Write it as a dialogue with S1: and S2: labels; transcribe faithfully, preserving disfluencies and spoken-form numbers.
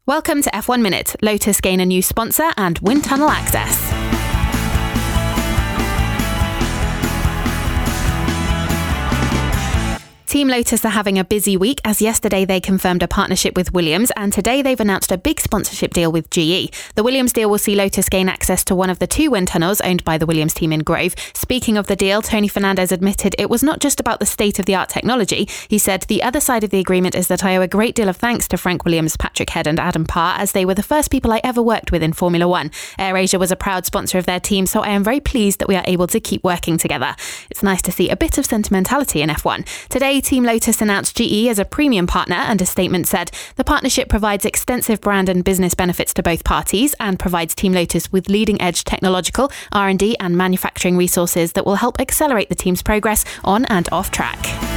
S1: Welcome to F one Minute. Lotus gain a new sponsor and wind tunnel access. Team Lotus are having a busy week, as yesterday they confirmed a partnership with Williams, and today they've announced a big sponsorship deal with G E. The Williams deal will see Lotus gain access to one of the two wind tunnels owned by the Williams team in Grove. Speaking of the deal, Tony Fernandez admitted it was not just about the state-of-the-art technology. He said, "The other side of the agreement is that I owe a great deal of thanks to Frank Williams, Patrick Head and Adam Parr, as they were the first people I ever worked with in Formula One. AirAsia was a proud sponsor of their team, so I am very pleased that we are able to keep working together." It's nice to see a bit of sentimentality in F one. Today, Team Lotus announced G E as a premium partner, and a statement said, "The partnership provides extensive brand and business benefits to both parties and provides Team Lotus with leading-edge technological, R and D and manufacturing resources that will help accelerate the team's progress on and off track."